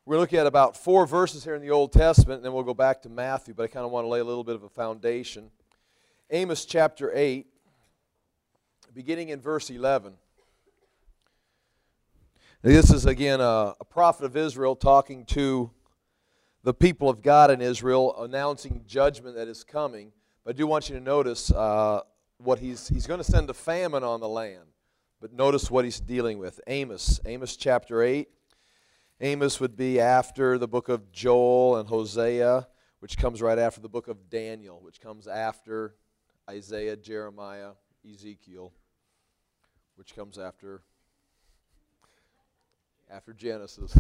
We're looking at about 4 verses here in the Old Testament, and then we'll go back to Matthew, but I kind of want to lay a little bit of a foundation. Amos chapter 8, beginning in verse 11. This is, again, a prophet of Israel talking to the people of God in Israel, announcing judgment that is coming. But I do want you to notice what he's going to send a famine on the land. But notice what he's dealing with. Amos chapter 8. Amos would be after the book of Joel and Hosea, which comes right after the book of Daniel, which comes after Isaiah, Jeremiah, Ezekiel, which comes after Genesis.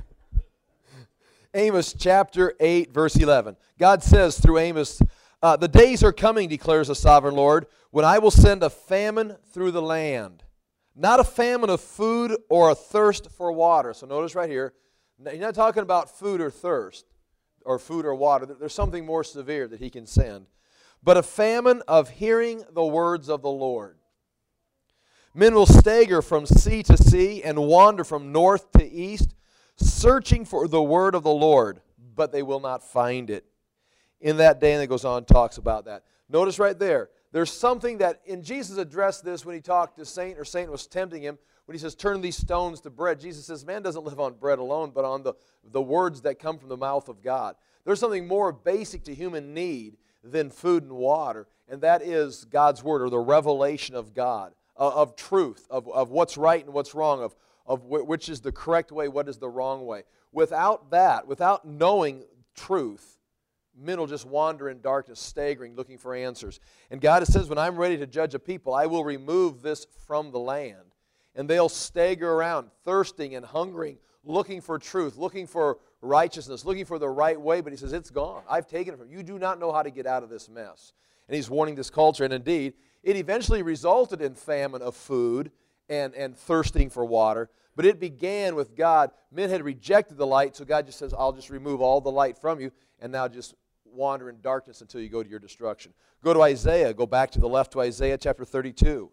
Amos chapter 8, verse 11. God says through Amos, the days are coming, declares the sovereign Lord, when I will send a famine through the land. Not a famine of food or a thirst for water. So notice right here, he's not talking about food or thirst, or food or water. There's something more severe that he can send. But a famine of hearing the words of the Lord. Men will stagger from sea to sea and wander from north to east, searching for the word of the Lord, but they will not find it. In that day, and it goes on and talks about that. Notice right there, there's something that, and Jesus addressed this when he talked to Satan, or Satan was tempting him, when he says, turn these stones to bread. Jesus says, man doesn't live on bread alone, but on the words that come from the mouth of God. There's something more basic to human need than food and water, and that is God's word, or the revelation of God, of truth, of what's right and what's wrong, of which is the correct way, what is the wrong way. Without that, without knowing truth, men will just wander in darkness, staggering, looking for answers. And God says, when I'm ready to judge a people, I will remove this from the land. And they'll stagger around, thirsting and hungering, looking for truth, looking for righteousness, looking for the right way. But he says, it's gone. I've taken it from you. You do not know how to get out of this mess. And he's warning this culture. And indeed, it eventually resulted in famine of food and thirsting for water. But it began with God. Men had rejected the light, so God just says, I'll just remove all the light from you, and now just wander in darkness until you go to your destruction. Go to Isaiah. Go back to the left to Isaiah chapter 32.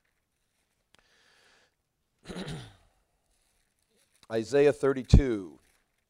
Isaiah 32.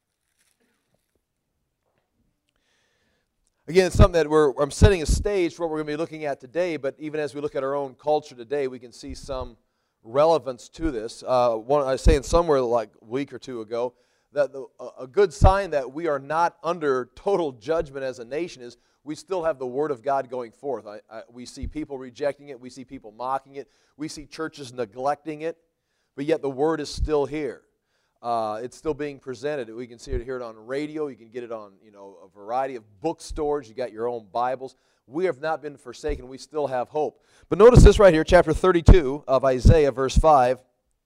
Again, it's something that I'm setting a stage for what we're going to be looking at today, but even as we look at our own culture today, we can see some relevance to this. I was saying somewhere like a week or two ago that a good sign that we are not under total judgment as a nation is we still have the Word of God going forth. We see people rejecting it. We see people mocking it. We see churches neglecting it, but yet the Word is still here. It's still being presented. We can hear it on radio. You can get it on a variety of bookstores. You got your own Bibles. We have not been forsaken. We still have hope. But notice this right here, chapter 32 of Isaiah, verse 5.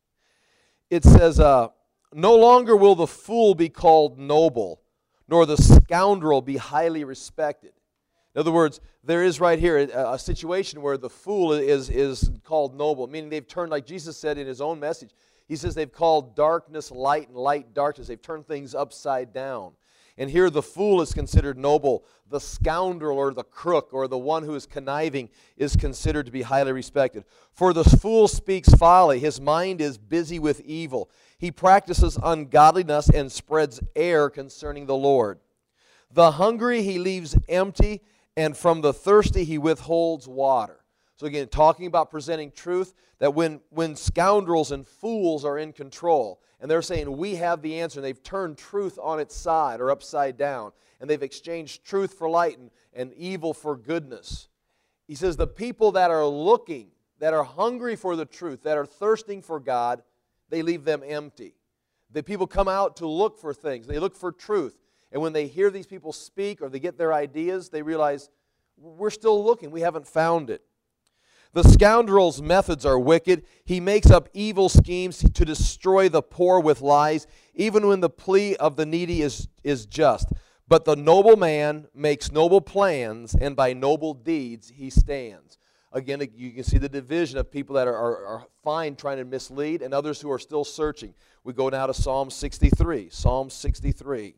It says, no longer will the fool be called noble, nor the scoundrel be highly respected. In other words, there is right here a situation where the fool is called noble, meaning they've turned, like Jesus said in his own message, he says they've called darkness light and light darkness. They've turned things upside down. And here the fool is considered noble. The scoundrel or the crook or the one who is conniving is considered to be highly respected. For the fool speaks folly. His mind is busy with evil. He practices ungodliness and spreads error concerning the Lord. The hungry he leaves empty, and from the thirsty he withholds water. So again, talking about presenting truth, that when scoundrels and fools are in control, and they're saying, we have the answer, and they've turned truth on its side or upside down, and they've exchanged truth for light and evil for goodness. He says the people that are looking, that are hungry for the truth, that are thirsting for God, they leave them empty. The people come out to look for things. They look for truth. And when they hear these people speak or they get their ideas, they realize, we're still looking. We haven't found it. The scoundrel's methods are wicked. He makes up evil schemes to destroy the poor with lies, even when the plea of the needy is just. But the noble man makes noble plans, and by noble deeds he stands. Again, you can see the division of people that are fine trying to mislead and others who are still searching. We go now to Psalm 63. Psalm 63.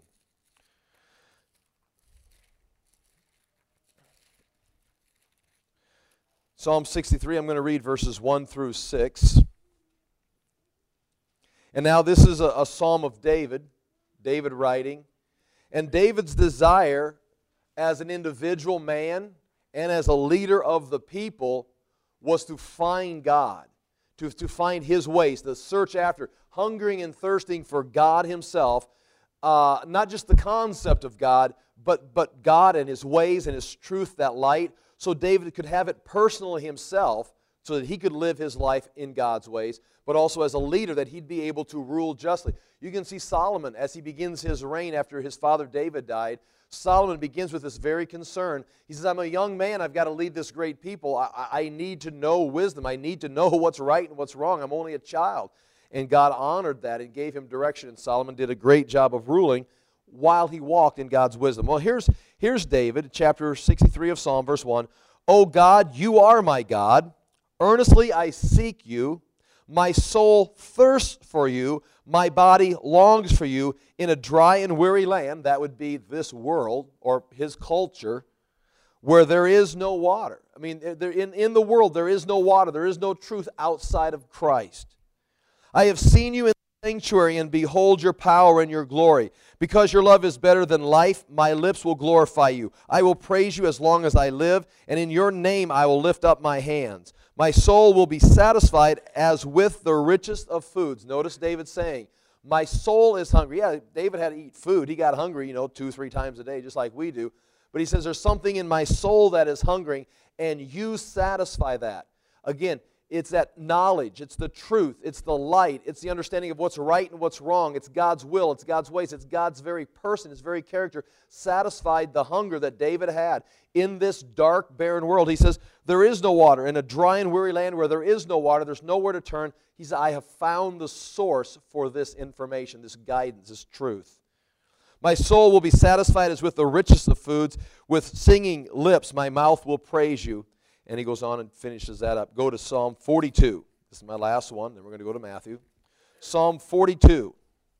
Psalm 63, I'm going to read verses 1 through 6. And now this is a psalm of David. David writing. And David's desire as an individual man and as a leader of the people was to find God, to find His ways, to search after, hungering and thirsting for God Himself, not just the concept of God, but God and His ways and His truth, that light, so David could have it personally himself, so that he could live his life in God's ways, but also as a leader that he'd be able to rule justly. You can see Solomon as he begins his reign after his father David died. Solomon begins with this very concern. He says, I'm a young man, I've got to lead this great people. I need to know wisdom. I need to know what's right and what's wrong. I'm only a child. And God honored that and gave him direction, and Solomon did a great job of ruling while he walked in God's wisdom. Well, here's David, chapter 63 of Psalm, verse 1. O God, you are my God. Earnestly I seek you. My soul thirsts for you. My body longs for you in a dry and weary land. That would be this world or his culture where there is no water. I mean, in the world there is no water. There is no truth outside of Christ. I have seen you in the sanctuary, and behold your power and your glory. Because your love is better than life, my lips will glorify you. I will praise you as long as I live, and in your name I will lift up my hands. My soul will be satisfied as with the richest of foods. Notice David saying, my soul is hungry. Yeah, David had to eat food. He got hungry, 2-3 times a day, just like we do. But he says, there's something in my soul that is hungering, and you satisfy that. Again, it's that knowledge, it's the truth, it's the light, it's the understanding of what's right and what's wrong. It's God's will, it's God's ways, it's God's very person, His very character satisfied the hunger that David had in this dark, barren world. He says, there is no water. In a dry and weary land where there is no water, there's nowhere to turn. He said, I have found the source for this information, this guidance, this truth. My soul will be satisfied as with the richest of foods. With singing lips, my mouth will praise you. And he goes on and finishes that up. Go to Psalm 42. This is my last one. Then we're going to go to Matthew. Psalm 42.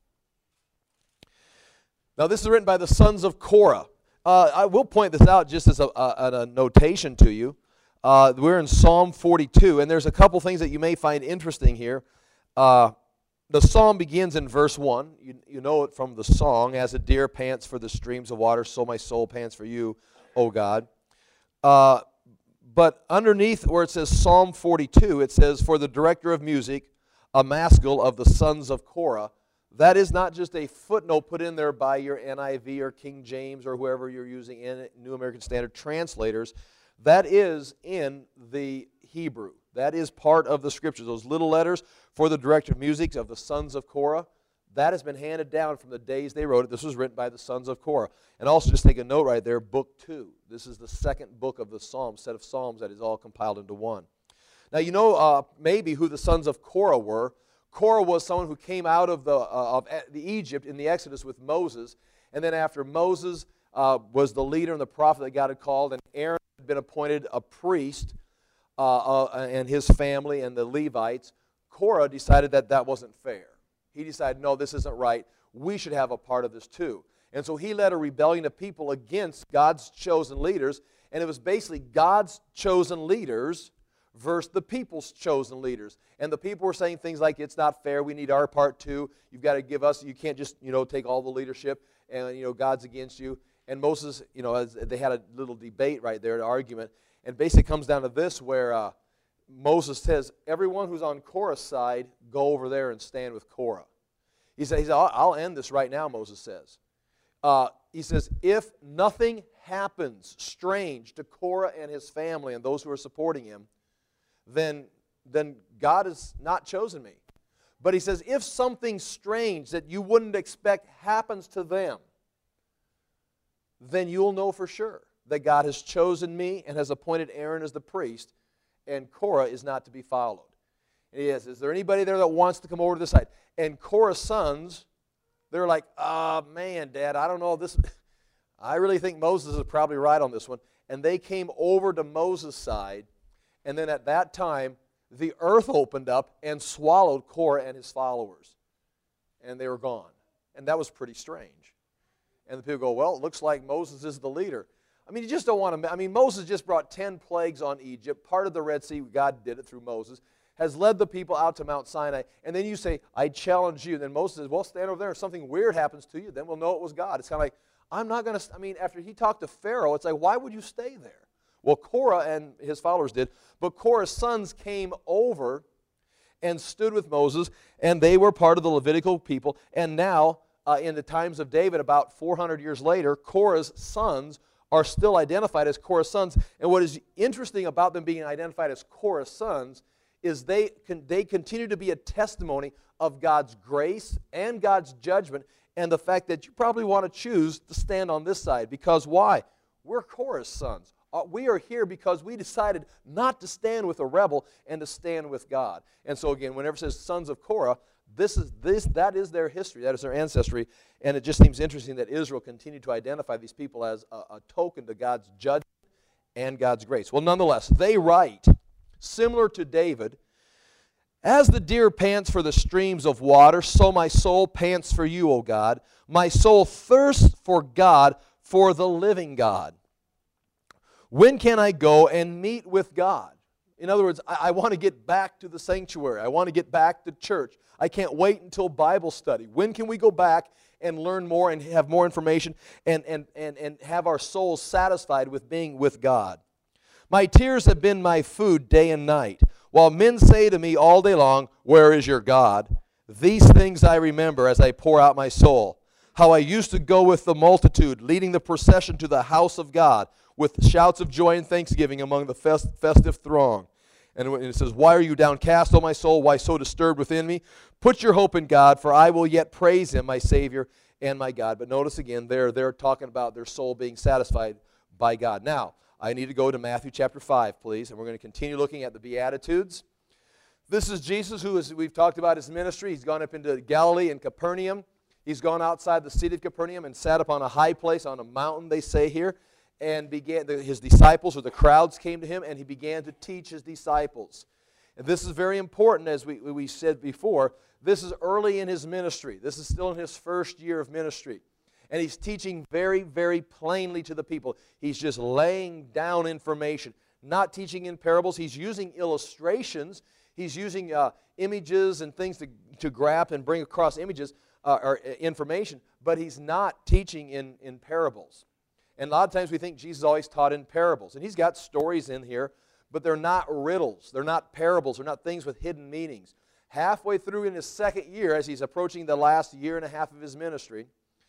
Now this is written by the sons of Korah. I will point this out just as a notation to you. We're in Psalm 42, and there's a couple things that you may find interesting here. The psalm begins in verse 1. You know it from the song. As a deer pants for the streams of water, so my soul pants for you, O God. But underneath where it says Psalm 42, it says, for the director of music, a maskil of the sons of Korah. That is not just a footnote put in there by your NIV or King James or whoever you're using in New American Standard translators. That is in the Hebrew. That is part of the Scriptures. Those little letters for the director of music of the sons of Korah, that has been handed down from the days they wrote it. This was written by the sons of Korah. And also just take a note right there, book 2. This is the second book of the Psalms, set of Psalms that is all compiled into one. Now you know maybe who the sons of Korah were. Korah was someone who came out of the Egypt in the Exodus with Moses. And then after Moses was the leader and the prophet that God had called, and Aaron had been appointed a priest, and his family and the Levites, Korah decided that that wasn't fair. He decided, no, this isn't right. We should have a part of this too. And so he led a rebellion of people against God's chosen leaders, and it was basically God's chosen leaders versus the people's chosen leaders. And the people were saying things like, it's not fair, we need our part too. You've got to give us, you can't just, take all the leadership, and, God's against you. And Moses, they had a little debate right there, an argument. And basically it comes down to this where Moses says, everyone who's on Korah's side, go over there and stand with Korah. He says, I'll end this right now, Moses says. He says, if nothing happens strange to Korah and his family and those who are supporting him, then God has not chosen me. But he says, if something strange that you wouldn't expect happens to them, then you'll know for sure that God has chosen me and has appointed Aaron as the priest, and Korah is not to be followed. And he says, is there anybody there that wants to come over to this side? And Korah's sons, they're like, man, Dad, I don't know. I really think Moses is probably right on this one. And they came over to Moses' side, and then at that time, the earth opened up and swallowed Korah and his followers. And they were gone. And that was pretty strange. And the people go, well, it looks like Moses is the leader. I mean, you just don't want to, Moses just brought 10 plagues on Egypt, part of the Red Sea, God did it through Moses. has led the people out to Mount Sinai, and then you say, I challenge you. And then Moses says, well, stand over there. If something weird happens to you, then we'll know it was God. It's kind of like, I'm not going to, after he talked to Pharaoh, it's like, why would you stay there? Well, Korah and his followers did, but Korah's sons came over and stood with Moses, and they were part of the Levitical people. And now, in the times of David, about 400 years later, Korah's sons are still identified as Korah's sons. And what is interesting about them being identified as Korah's sons is they continue to be a testimony of God's grace and God's judgment, and the fact that you probably want to choose to stand on this side. Because why? We're Korah's sons. We are here because we decided not to stand with a rebel and to stand with God. And so again, whenever it says sons of Korah, that is their history, that is their ancestry, and it just seems interesting that Israel continued to identify these people as a token to God's judgment and God's grace. Well, nonetheless, they write, similar to David, as the deer pants for the streams of water, so my soul pants for you, O God. My soul thirsts for God, for the living God. When can I go and meet with God? In other words, I want to get back to the sanctuary. I want to get back to church. I can't wait until Bible study. When can we go back and learn more and have more information and have our souls satisfied with being with God? My tears have been my food day and night, while men say to me all day long, where is your God? These things I remember as I pour out my soul. How I used to go with the multitude, leading the procession to the house of God, with shouts of joy and thanksgiving among the festive throng. And it says, why are you downcast, O my soul? Why so disturbed within me? Put your hope in God, for I will yet praise Him, my Savior and my God. But notice again, they're talking about their soul being satisfied by God. Now, I need to go to Matthew chapter 5, please, and we're going to continue looking at the Beatitudes. This is Jesus who, as we've talked about his ministry, he's gone up into Galilee and Capernaum. He's gone outside the city of Capernaum and sat upon a high place on a mountain, they say here, and his disciples or the crowds came to him, and he began to teach his disciples. And this is very important, as we said before. This is early in his ministry. This is still in his first year of ministry. And he's teaching very, very plainly to the people. He's just laying down information, not teaching in parables. He's using illustrations. He's using images and things to grab and bring across images or information, but he's not teaching in parables. And a lot of times we think Jesus always taught in parables. And he's got stories in here, but they're not riddles. They're not parables. They're not things with hidden meanings. Halfway through in his second year, as he's approaching the last year and a half of his ministry,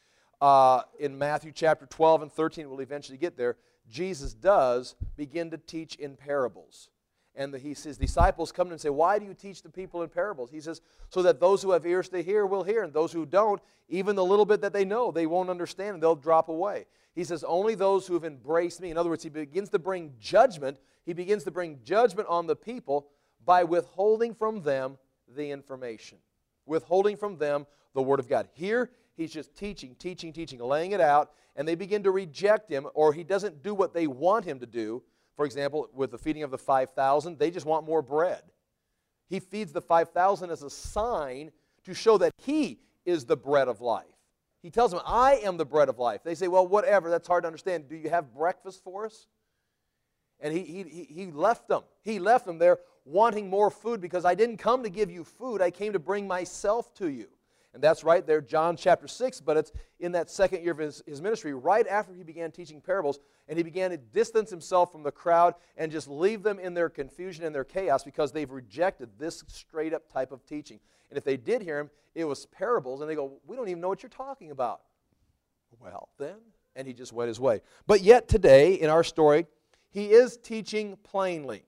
in Matthew chapter 12 and 13, we'll eventually get there, Jesus does begin to teach in parables. And his disciples come and say, why do you teach the people in parables? He says, so that those who have ears to hear will hear, and those who don't, even the little bit that they know, they won't understand, and they'll drop away. He says, only those who have embraced me. In other words, he begins to bring judgment. He begins to bring judgment on the people by withholding from them the information, withholding from them the Word of God. Here, he's just teaching, laying it out, and they begin to reject him, or he doesn't do what they want him to do. For example, with the feeding of the 5,000, they just want more bread. He feeds the 5,000 as a sign to show that he is the bread of life. He tells them, I am the bread of life. They say, well, whatever, that's hard to understand. Do you have breakfast for us? And he left them. He left them there wanting more food because I didn't come to give you food. I came to bring myself to you. And that's right there, John chapter 6, but it's in that second year of his ministry, right after he began teaching parables, and he began to distance himself from the crowd and just leave them in their confusion and their chaos because they've rejected this straight-up type of teaching. And if they did hear him, it was parables, and they go, we don't even know what you're talking about. Well, then, and he just went his way. But yet today, in our story, he is teaching plainly.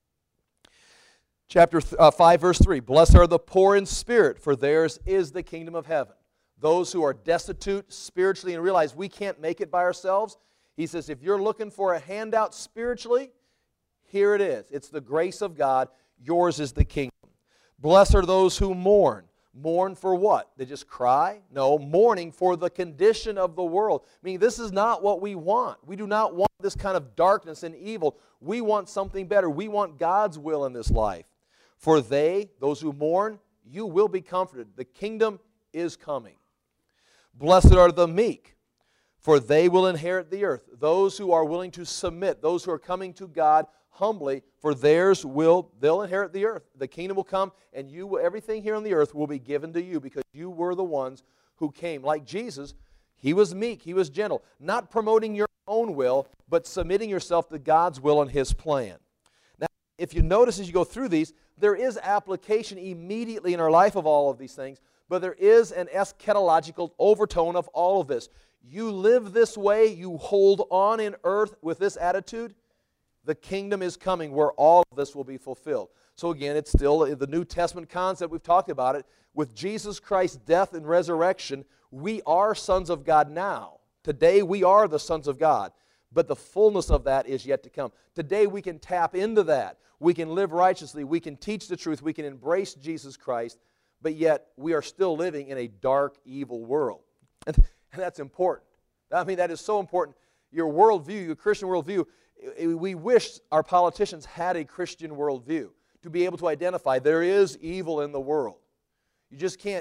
Chapter 5, verse 3, blessed are the poor in spirit, for theirs is the kingdom of heaven. Those who are destitute spiritually and realize we can't make it by ourselves. He says, if you're looking for a handout spiritually, here it is. It's the grace of God. Yours is the kingdom. Blessed are those who mourn. Mourn for what? They just cry? No, mourning for the condition of the world. I mean, this is not what we want. We do not want this kind of darkness and evil. We want something better. We want God's will in this life. For those who mourn, you will be comforted. The kingdom is coming. Blessed are the meek, for they will inherit the earth. Those who are willing to submit, those who are coming to God humbly, for they'll inherit the earth. The kingdom will come, and everything here on the earth will be given to you because you were the ones who came. Like Jesus, he was meek, he was gentle, not promoting your own will, but submitting yourself to God's will and his plan. Now, if you notice as you go through these, there is application immediately in our life of all of these things, but there is an eschatological overtone of all of this. You live this way, you hold on in earth with this attitude, the kingdom is coming where all of this will be fulfilled. So again, it's still the New Testament concept. We've talked about it. With Jesus Christ's death and resurrection, we are sons of God now. Today we are the sons of God, but the fullness of that is yet to come. Today we can tap into that. We can live righteously. We can teach the truth. We can embrace Jesus Christ, but yet we are still living in a dark, evil world. And that's important. I mean, that is so important. Your worldview, your Christian worldview, we wish our politicians had a Christian worldview to be able to identify there is evil in the world. You just can't,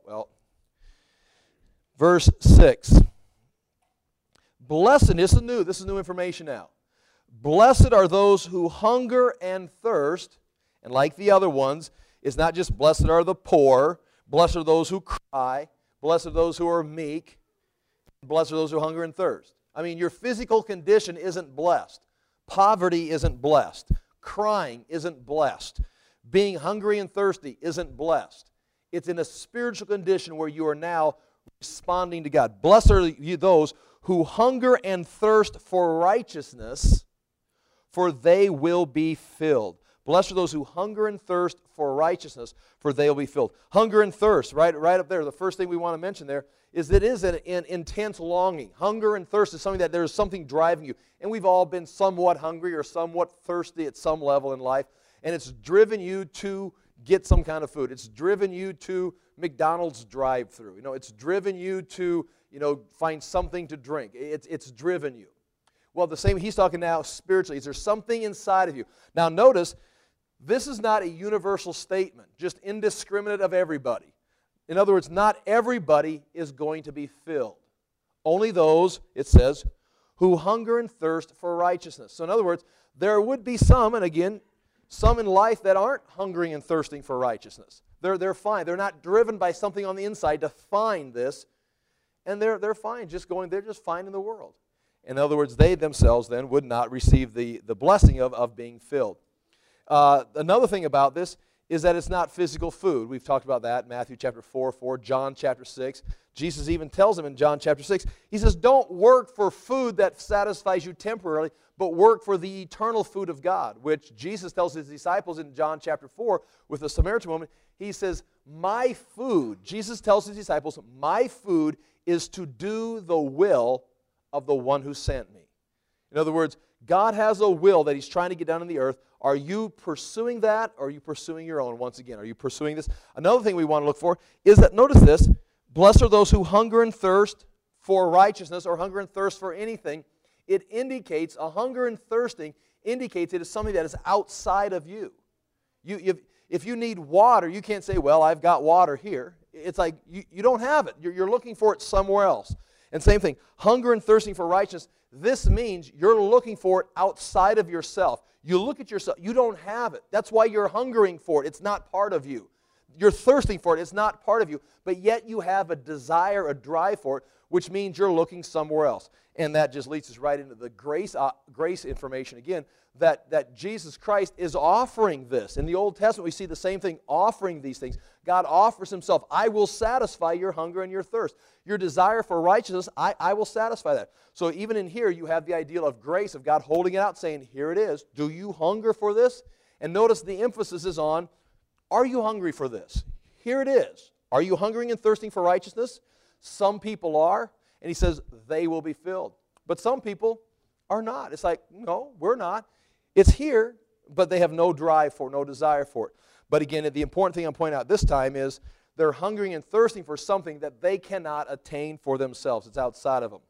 verse 6. Blessed, this is new information now. Blessed are those who hunger and thirst, and like the other ones, it's not just blessed are the poor, blessed are those who cry, blessed are those who are meek, blessed are those who hunger and thirst. I mean, your physical condition isn't blessed. Poverty isn't blessed. Crying isn't blessed. Being hungry and thirsty isn't blessed. It's in a spiritual condition where you are now responding to God. Blessed are you those who hunger and thirst for righteousness, for they will be filled. Blessed are those who hunger and thirst for righteousness, for they will be filled. Hunger and thirst, right up there. The first thing we want to mention there is that it is an intense longing. Hunger and thirst is something that there is something driving you. And we've all been somewhat hungry or somewhat thirsty at some level in life, and it's driven you to get some kind of food. It's driven you to McDonald's drive-thru. It's driven you to, find something to drink. It's driven you. Well, the same, he's talking now spiritually. Is there something inside of you? Now notice, this is not a universal statement, just indiscriminate of everybody. In other words, not everybody is going to be filled. Only those, it says, who hunger and thirst for righteousness. So in other words, there would be some, and again, some in life that aren't hungering and thirsting for righteousness. They're fine. They're not driven by something on the inside to find this, and they're fine, they're just fine in the world. In other words, they themselves then would not receive the blessing of being filled. Another thing about this is that it's not physical food. We've talked about that in Matthew chapter 4, John chapter 6. Jesus even tells them in John chapter 6, he says, don't work for food that satisfies you temporarily, but work for the eternal food of God, which Jesus tells his disciples in John chapter 4 with the Samaritan woman. He says, my food, Jesus tells his disciples, my food is to do the will of the one who sent me. In other words, God has a will that he's trying to get done on the earth. Are you pursuing that, or are you pursuing your own? Once again, are you pursuing this? Another thing we want to look for is that, notice this, blessed are those who hunger and thirst for righteousness, or hunger and thirst for anything. It indicates, a hunger and thirsting indicates it is something that is outside of you. If you need water, you can't say, well, I've got water here. It's like you don't have it. You're looking for it somewhere else. And same thing, hunger and thirsting for righteousness, this means you're looking for it outside of yourself. You look at yourself, you don't have it. That's why you're hungering for it. It's not part of you. You're thirsting for it. It's not part of you. But yet you have a desire, a drive for it, which means you're looking somewhere else. And that just leads us right into the grace information again, that Jesus Christ is offering this. In the Old Testament, we see the same thing, offering these things. God offers himself. I will satisfy your hunger and your thirst. Your desire for righteousness, I will satisfy that. So even in here, you have the ideal of grace, of God holding it out, saying, here it is. Do you hunger for this? And notice the emphasis is on, are you hungry for this? Here it is. Are you hungering and thirsting for righteousness? Some people are, and he says they will be filled. But some people are not. It's like, no, we're not. It's here, but they have no drive for it, no desire for it. But again, the important thing I'm pointing out this time is they're hungering and thirsting for something that they cannot attain for themselves. It's outside of them.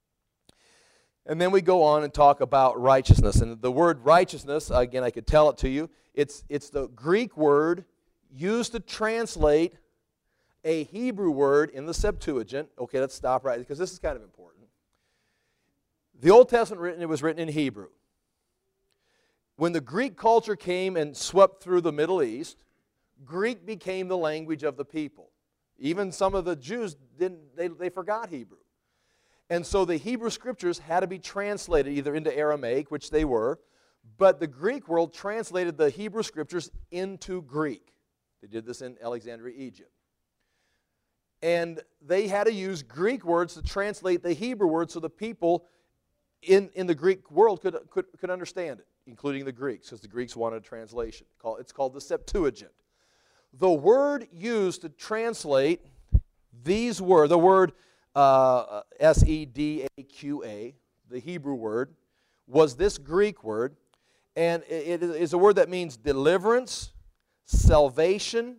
And then we go on and talk about righteousness. And the word righteousness, again, I could tell it to you. It's the Greek word used to translate a Hebrew word in the Septuagint. Okay, let's stop right, because this is kind of important. The Old Testament it was written in Hebrew. When the Greek culture came and swept through the Middle East, Greek became the language of the people. Even some of the Jews, they forgot Hebrew. And so the Hebrew Scriptures had to be translated either into Aramaic, which they were, but the Greek world translated the Hebrew Scriptures into Greek. They did this in Alexandria, Egypt. And they had to use Greek words to translate the Hebrew words so the people in the Greek world could understand it, including the Greeks, because the Greeks wanted a translation. It's called the Septuagint. The word used to translate these words, the word S-E-D-A-Q-A, the Hebrew word, was this Greek word, and it is a word that means deliverance, salvation,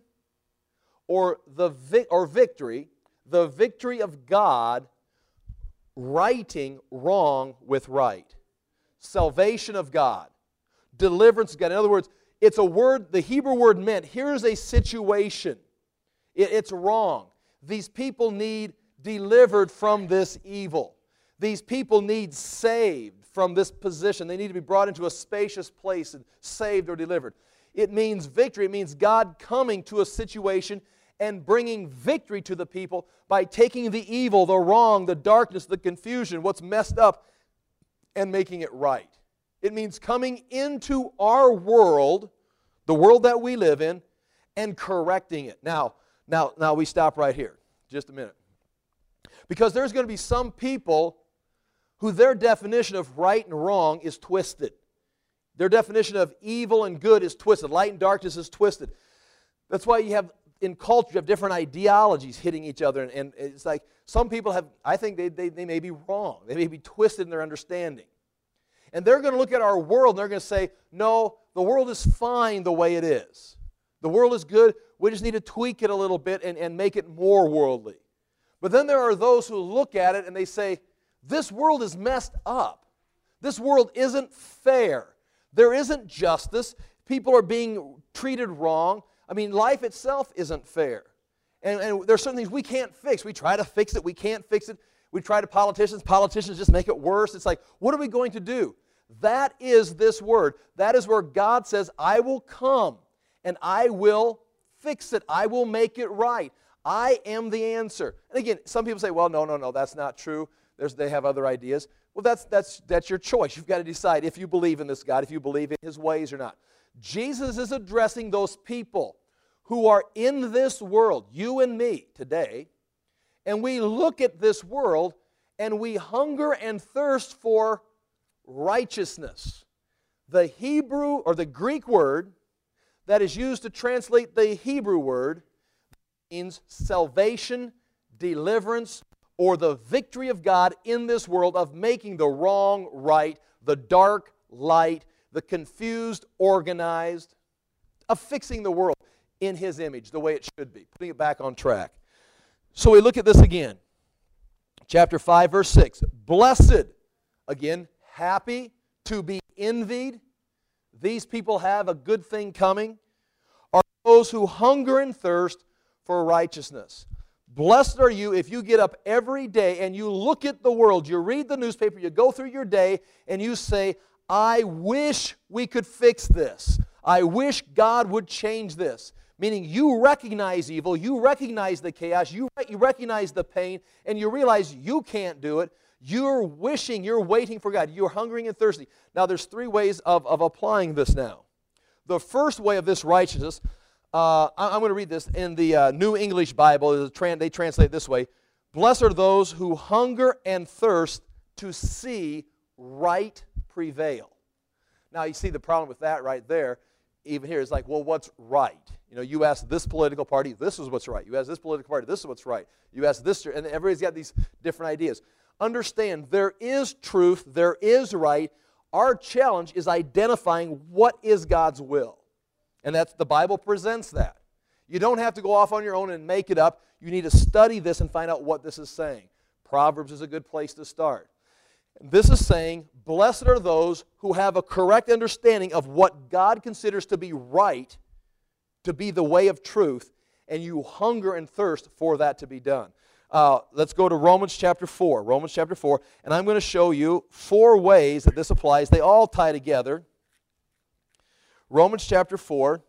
or victory, the victory of God righting wrong with right. Salvation of God. Deliverance of God. In other words, it's a word, the Hebrew word meant, here's a situation. It's wrong. These people need delivered from this evil. These people need saved from this position. They need to be brought into a spacious place and saved or delivered. It means victory. It means God coming to a situation and bringing victory to the people by taking the evil, the wrong, the darkness, the confusion, what's messed up, and making it right. It means coming into our world, the world that we live in, and correcting it. Now we stop right here. Just a minute. Because there's going to be some people who their definition of right and wrong is twisted. Their definition of evil and good is twisted. Light and darkness is twisted. That's why you have, in culture, you have different ideologies hitting each other. And it's like some people have, I think they may be wrong. They may be twisted in their understanding. And they're going to look at our world and they're going to say, no, the world is fine the way it is. The world is good. We just need to tweak it a little bit and make it more worldly. But then there are those who look at it and they say, this world is messed up. This world isn't fair. There isn't justice. People are being treated wrong. I mean, life itself isn't fair. And there's certain things we can't fix. We try to fix it. We can't fix it. We try to politicians just make it worse. It's like, what are we going to do? That is this word. That is where God says, I will come and I will fix it. I will make it right. I am the answer. And again, some people say, well, no, that's not true. They have other ideas. Well, that's your choice. You've got to decide if you believe in this God, if you believe in His ways or not. Jesus is addressing those people who are in this world, you and me today, and we look at this world and we hunger and thirst for righteousness. The Hebrew or the Greek word that is used to translate the Hebrew word means salvation, deliverance, or the victory of God in this world of making the wrong right, the dark light, the confused organized, of fixing the world in His image the way it should be, putting it back on track. So we look at this again. Chapter 5, verse 6. Blessed, again, happy, to be envied. These people have a good thing coming. Are those who hunger and thirst for righteousness. Blessed are you if you get up every day and you look at the world, you read the newspaper, you go through your day, and you say, I wish we could fix this. I wish God would change this. Meaning you recognize evil, you recognize the chaos, you recognize the pain, and you realize you can't do it. You're wishing, you're waiting for God. You're hungering and thirsty. Now there's three ways of applying this now. The first way of this righteousness, I'm going to read this in the New English Bible. They translate it this way. Blessed are those who hunger and thirst to see right prevail. Now you see the problem with that right there. Even here, it's like, well, what's right? You know, you ask this political party, this is what's right. You ask this political party, this is what's right. You ask this, and everybody's got these different ideas. Understand, there is truth, there is right. Our challenge is identifying what is God's will. And that's the Bible presents that. You don't have to go off on your own and make it up. You need to study this and find out what this is saying. Proverbs is a good place to start. This is saying, blessed are those who have a correct understanding of what God considers to be right, to be the way of truth, and you hunger and thirst for that to be done. Let's go to Romans chapter 4. Romans chapter 4, and I'm going to show you 4 ways that this applies. They all tie together. Romans chapter 4.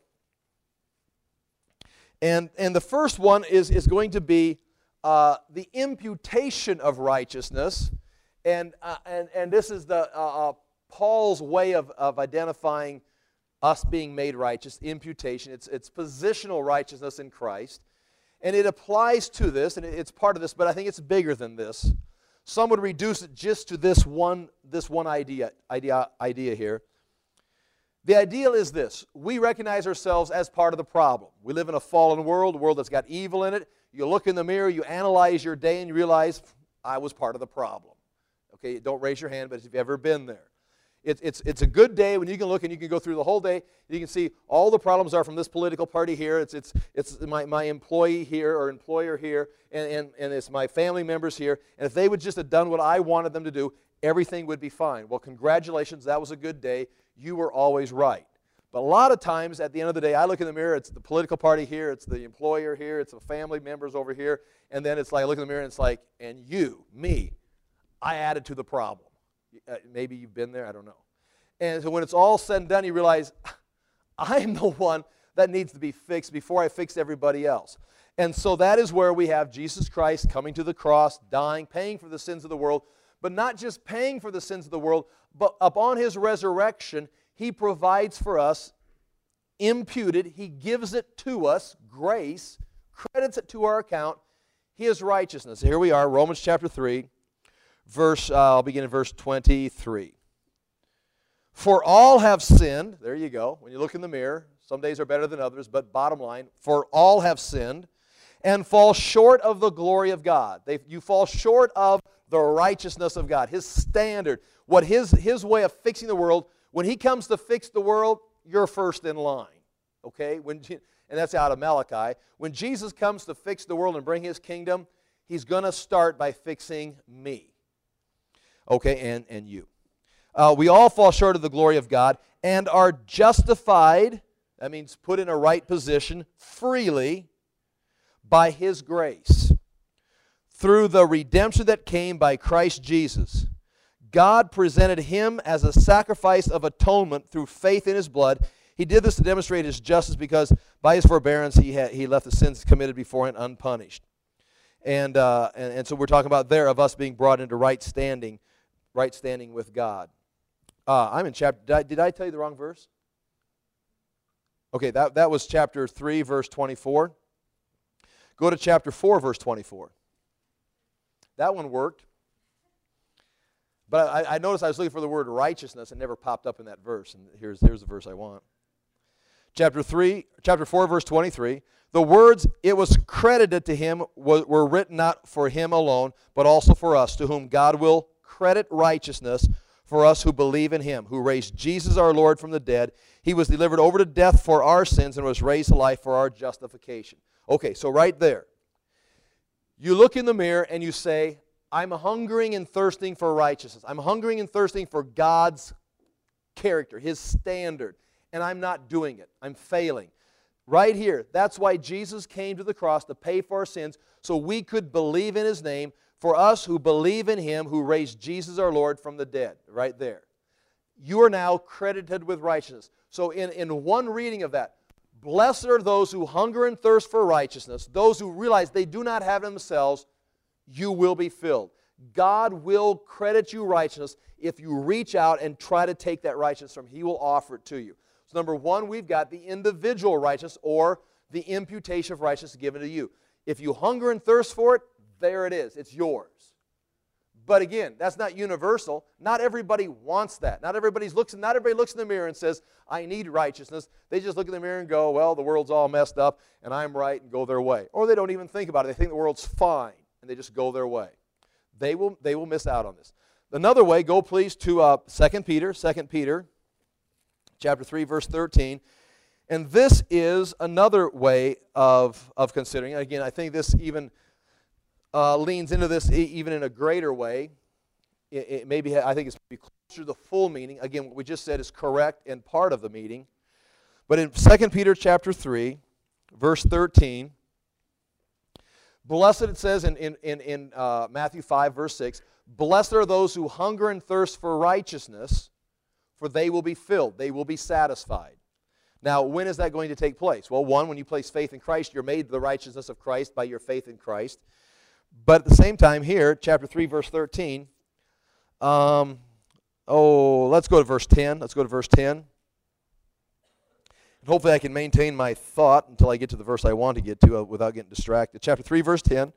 And the first one is going to be the imputation of righteousness. And this is the Paul's way of identifying us being made righteous, imputation. It's positional righteousness in Christ. And it applies to this, and it's part of this, but I think it's bigger than this. Some would reduce it just to this one idea here. The ideal is this. We recognize ourselves as part of the problem. We live in a fallen world, a world that's got evil in it. You look in the mirror, you analyze your day, and you realize, I was part of the problem. Okay, don't raise your hand, but if you've ever been there. It's a good day when you can look and you can go through the whole day. You can see all the problems are from this political party here. It's my employee here or employer here, and it's my family members here. And if they would just have done what I wanted them to do, everything would be fine. Well, congratulations, that was a good day. You were always right. But a lot of times, at the end of the day, I look in the mirror, it's the political party here, it's the employer here, it's the family members over here, and then it's like, I look in the mirror and it's like, and you, me, I added to the problem. Maybe you've been there, I don't know. And so when it's all said and done, you realize, I'm the one that needs to be fixed before I fix everybody else. And so that is where we have Jesus Christ coming to the cross, dying, paying for the sins of the world, but not just paying for the sins of the world, but upon His resurrection, He provides for us, imputed, He gives it to us, grace, credits it to our account, His righteousness. Here we are, Romans chapter 3. I'll begin in verse 23. For all have sinned, there you go, when you look in the mirror, some days are better than others, but bottom line, for all have sinned and fall short of the glory of God. You fall short of the righteousness of God, His standard, what His way of fixing the world. When He comes to fix the world, you're first in line, okay? And that's out of Malachi. When Jesus comes to fix the world and bring His kingdom, He's going to start by fixing me. Okay, and you. We all fall short of the glory of God and are justified, that means put in a right position, freely by His grace. Through the redemption that came by Christ Jesus, God presented Him as a sacrifice of atonement through faith in His blood. He did this to demonstrate His justice because by His forbearance He left the sins committed beforehand unpunished. And so we're talking about there of us being brought into right standing with God. I'm in chapter, did I tell you the wrong verse? Okay, that was chapter 3, verse 24. Go to chapter 4, verse 24. That one worked. But I noticed I was looking for the word righteousness and it never popped up in that verse. And here's the verse I want. Chapter 4, verse 23. The words, it was credited to Him, were written not for Him alone, but also for us, to whom God will credit righteousness for us who believe in Him, who raised Jesus our Lord from the dead. He was delivered over to death for our sins and was raised to life for our justification. Okay, so right there, you look in the mirror and you say, I'm hungering and thirsting for righteousness. I'm hungering and thirsting for God's character, His standard, and I'm not doing it. I'm failing. Right here, that's why Jesus came to the cross to pay for our sins so we could believe in His name, for us who believe in Him who raised Jesus our Lord from the dead. Right there. You are now credited with righteousness. So in one reading of that, blessed are those who hunger and thirst for righteousness, those who realize they do not have themselves, you will be filled. God will credit you righteousness if you reach out and try to take that righteousness from Him. He will offer it to you. So number one, we've got the individual righteousness or the imputation of righteousness given to you. If you hunger and thirst for it, there it is. It's yours. But again, that's not universal. Not everybody wants that. Not everybody looks in the mirror and says, I need righteousness. They just look in the mirror and go, well, the world's all messed up and I'm right, and go their way. Or they don't even think about it. They think the world's fine and they just go their way. They will miss out on this. Another way, go please to 2 Peter chapter 3, verse 13. And this is another way of considering. Again, I think this even leans into this even in a greater way. I think it's maybe closer to the full meaning. Again, what we just said is correct and part of the meaning. But in 2 Peter chapter 3, verse 13, blessed, it says in Matthew 5, verse 6, blessed are those who hunger and thirst for righteousness, for they will be filled, they will be satisfied. Now, when is that going to take place? Well, one, when you place faith in Christ, you're made the righteousness of Christ by your faith in Christ. But at the same time here, chapter 3, verse 13, let's go to verse 10. Let's go to verse 10. And hopefully I can maintain my thought until I get to the verse I want to get to without getting distracted. Chapter 3, verse 10.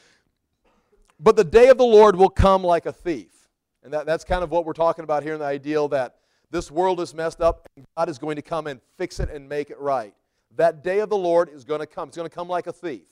But the day of the Lord will come like a thief. And that's kind of what we're talking about here in the ideal that this world is messed up and God is going to come and fix it and make it right. That day of the Lord is going to come. It's going to come like a thief.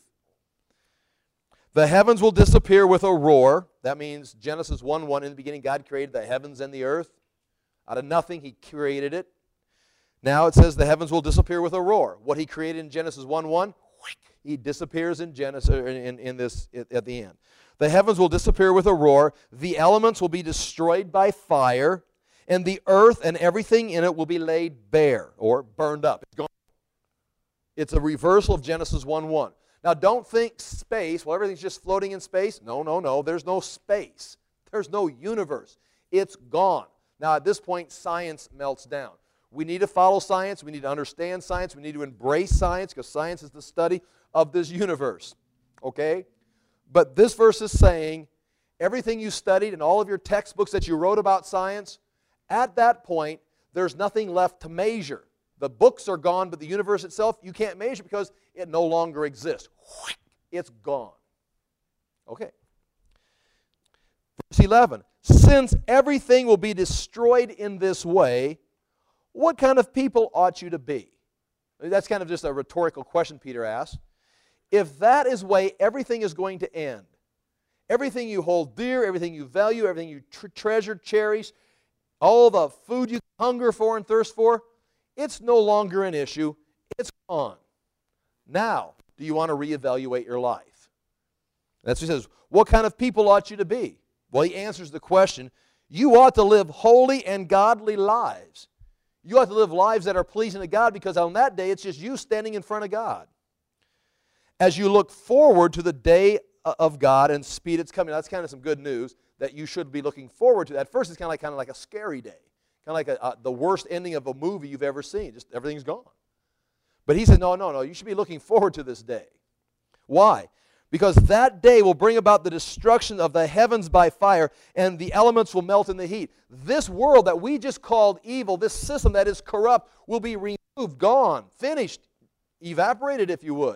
The heavens will disappear with a roar. That means Genesis 1:1, in the beginning God created the heavens and the earth. Out of nothing He created it. Now it says the heavens will disappear with a roar. What He created in Genesis 1:1, He disappears in Genesis in this at the end. The heavens will disappear with a roar. The elements will be destroyed by fire. And the earth and everything in it will be laid bare or burned up. It's gone. It's a reversal of Genesis 1:1. Now don't think space, well everything's just floating in space. No. There's no space. There's no universe. It's gone. Now at this point science melts down. We need to follow science. We need to understand science. We need to embrace science because science is the study of this universe. Okay? But this verse is saying everything you studied and all of your textbooks that you wrote about science, at that point, there's nothing left to measure. The books are gone, but the universe itself, you can't measure because it no longer exists. It's gone. Okay. Verse 11. Since everything will be destroyed in this way, what kind of people ought you to be? That's kind of just a rhetorical question Peter asked. If that is the way everything is going to end, everything you hold dear, everything you value, everything you treasure, cherish, all the food you hunger for and thirst for, it's no longer an issue. It's gone. Now, do you want to reevaluate your life? That's what he says. What kind of people ought you to be? Well, he answers the question. You ought to live holy and godly lives. You ought to live lives that are pleasing to God because on that day, it's just you standing in front of God. As you look forward to the day of God and speed its coming. That's kind of some good news that you should be looking forward to. At first, it's kind of like a scary day. Kind of like the worst ending of a movie you've ever seen. Just everything's gone. But he said, no. You should be looking forward to this day. Why? Because that day will bring about the destruction of the heavens by fire, and the elements will melt in the heat. This world that we just called evil, this system that is corrupt, will be removed, gone, finished, evaporated, if you would.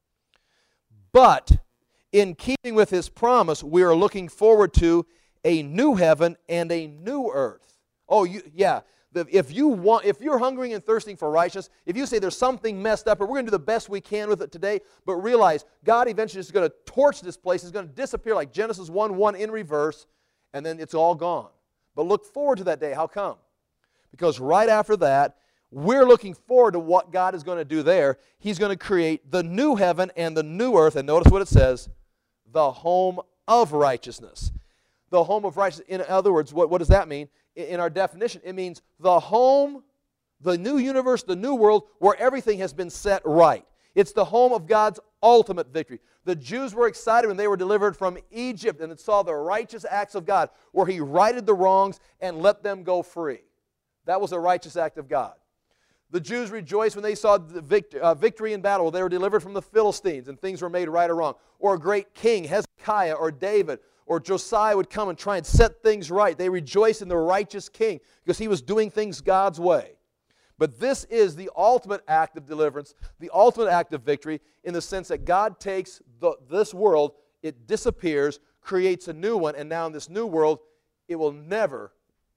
But in keeping with His promise, we are looking forward to a new heaven and a new earth. Oh, yeah. If you're hungering and thirsting for righteousness, if you say there's something messed up, or we're going to do the best we can with it today, but realize God eventually is going to torch this place, it's going to disappear like Genesis 1:1 in reverse, and then it's all gone. But look forward to that day. How come? Because right after that, we're looking forward to what God is going to do there. He's going to create the new heaven and the new earth, and notice what it says, the home of righteousness. The home of righteousness. In other words, what does that mean? In our definition, it means the home, the new universe, the new world, where everything has been set right. It's the home of God's ultimate victory. The Jews were excited when they were delivered from Egypt and saw the righteous acts of God, where He righted the wrongs and let them go free. That was a righteous act of God. The Jews rejoiced when they saw the victory in battle. They were delivered from the Philistines and things were made right or wrong. Or a great king, Hezekiah or David or Josiah would come and try and set things right. They rejoiced in the righteous king because he was doing things God's way. But this is the ultimate act of deliverance, the ultimate act of victory in the sense that God takes this world, it disappears, creates a new one, and now in this new world, it will never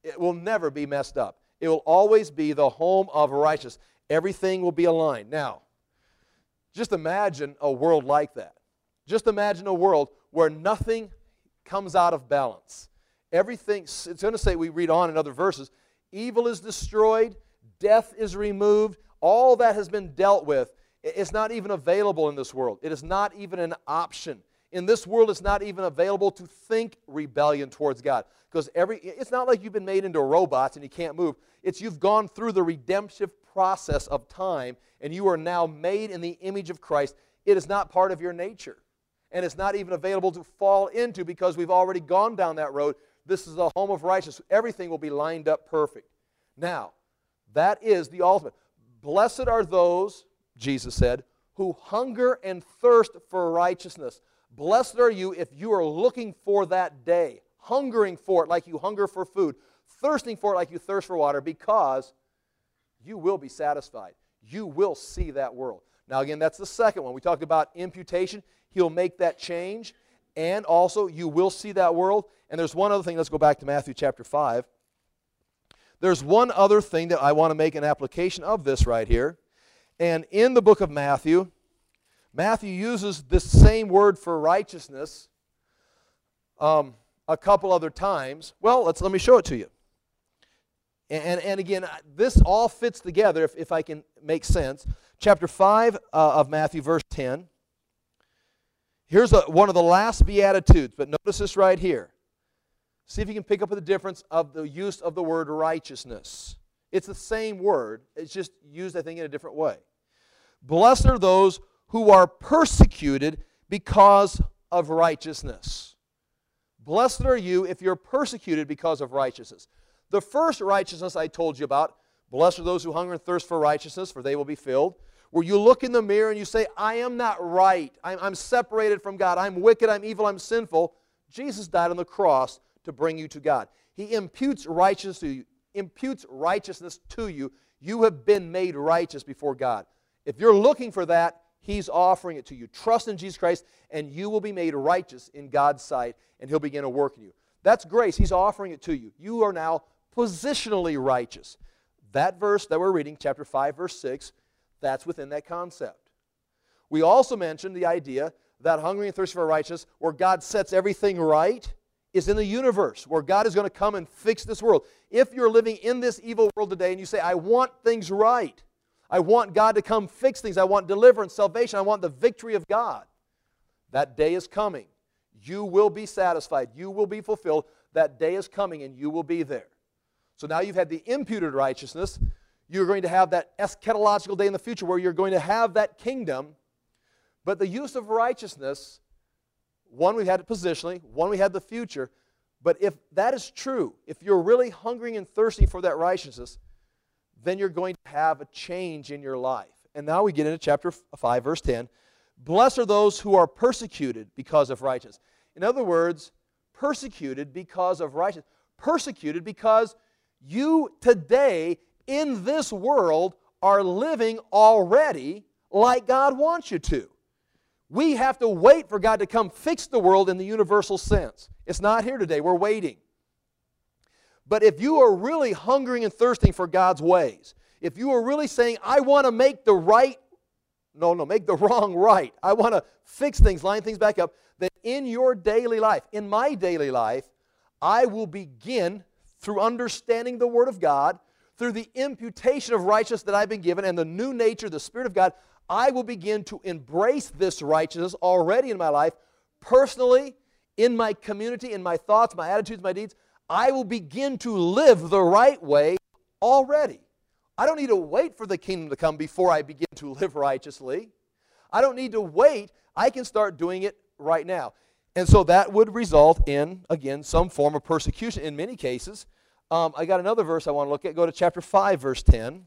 be messed up. It will always be the home of righteousness. Everything will be aligned. Now, just imagine a world like that. Just imagine a world where nothing comes out of balance. Everything, it's going to say, we read on in other verses, evil is destroyed, death is removed, all that has been dealt with. It's not even available in this world. It is not even an option. In this world, it's not even available to think rebellion towards God. Because it's not like you've been made into robots and you can't move. It's you've gone through the redemptive process of time and you are now made in the image of Christ. It is not part of your nature. And it's not even available to fall into because we've already gone down that road. This is a home of righteousness. Everything will be lined up perfect. Now, that is the ultimate. Blessed are those, Jesus said, who hunger and thirst for righteousness. Blessed are you if you are looking for that day, hungering for it like you hunger for food, thirsting for it like you thirst for water, because you will be satisfied. You will see that world. Now again, that's the second one. We talked about imputation. He'll make that change, and also you will see that world. And there's one other thing. Let's go back to Matthew chapter 5. There's one other thing that I want to make an application of this right here. And in the book of Matthew, Matthew uses this same word for righteousness a couple other times. Well, let me show it to you. And again, this all fits together, if I can make sense. Chapter 5 of Matthew, verse 10. Here's one of the last Beatitudes, but notice this right here. See if you can pick up the difference of the use of the word righteousness. It's the same word. It's just used, I think, in a different way. Blessed are those who are persecuted because of righteousness. Blessed are you if you're persecuted because of righteousness. The first righteousness I told you about, blessed are those who hunger and thirst for righteousness, for they will be filled. Where you look in the mirror and you say, I am not right. I'm separated from God. I'm wicked. I'm evil. I'm sinful. Jesus died on the cross to bring you to God. He imputes righteousness to you. You have been made righteous before God. If you're looking for that, He's offering it to you. Trust in Jesus Christ, and you will be made righteous in God's sight, and He'll begin to work in you. That's grace. He's offering it to you. You are now positionally righteous. That verse that we're reading, chapter 5, verse 6, that's within that concept. We also mentioned the idea that hungry and thirsty for righteousness, where God sets everything right, is in the universe, where God is going to come and fix this world. If you're living in this evil world today and you say, I want things right, I want God to come fix things, I want deliverance, salvation, I want the victory of God, that day is coming. You will be satisfied. You will be fulfilled. That day is coming and you will be there. So now you've had the imputed righteousness. You're going to have that eschatological day in the future where you're going to have that kingdom. But the use of righteousness, one, we had it positionally, one, we had the future. But if that is true, if you're really hungering and thirsting for that righteousness, then you're going to have a change in your life. And now we get into chapter 5, verse 10. Blessed are those who are persecuted because of righteousness. In other words, persecuted because of righteousness. Persecuted because you today in this world are living already like God wants you to. We have to wait for God to come fix the world in the universal sense. It's not here today. We're waiting. But if you are really hungering and thirsting for God's ways, if you are really saying, I want to make the make the wrong right. I want to fix things, line things back up, that in your daily life, in my daily life, I will begin through understanding the Word of God, through the imputation of righteousness that I've been given and the new nature, the Spirit of God, I will begin to embrace this righteousness already in my life, personally, in my community, in my thoughts, my attitudes, my deeds. I will begin to live the right way already. I don't need to wait for the kingdom to come before I begin to live righteously. I don't need to wait. I can start doing it right now. And so that would result in, again, some form of persecution in many cases. I got another verse I want to look at. Go to chapter 5, verse 10.